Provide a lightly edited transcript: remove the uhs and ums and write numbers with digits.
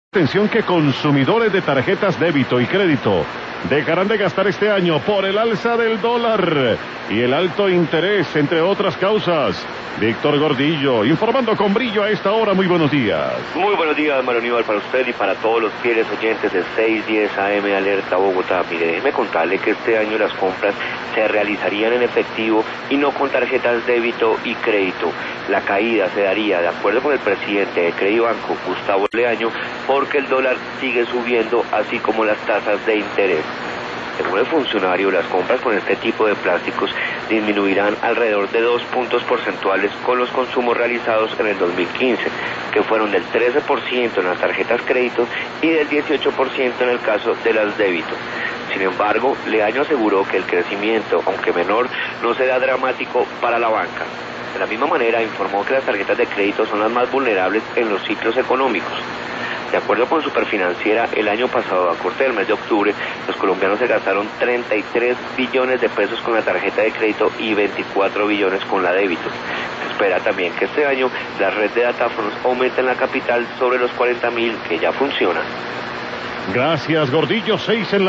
Atención que consumidores de tarjetas débito y crédito dejarán de gastar este año por el alza del dólar y el alto interés, entre otras causas. Víctor Gordillo, informando con brillo a esta hora. Muy buenos días. Muy buenos días, Mario Aníbal, para usted y para todos los fieles oyentes de 610 AM Alerta Bogotá. Mire, déjeme contarle que este año las compras se realizarían en efectivo y no con tarjetas débito y crédito. La caída se daría, de acuerdo con el presidente de Credibanco, Gustavo Leaño, porque el dólar sigue subiendo, así como las tasas de interés. Según el funcionario, las compras con este tipo de plásticos disminuirán alrededor de 2 puntos porcentuales con los consumos realizados en el 2015, que fueron del 13% en las tarjetas crédito y del 18% en el caso de las débito. Sin embargo, Leaño aseguró que el crecimiento, aunque menor, no será dramático para la banca. De la misma manera, informó que las tarjetas de crédito son las más vulnerables en los ciclos económicos. De acuerdo con Superfinanciera, el año pasado, a corte del mes de octubre, los colombianos se gastaron 33 billones de pesos con la tarjeta de crédito y 24 billones con la débito. Se espera también que este año la red de datáfonos aumente en la capital sobre los 40.000 que ya funcionan. Gracias, Gordillo. 6 en la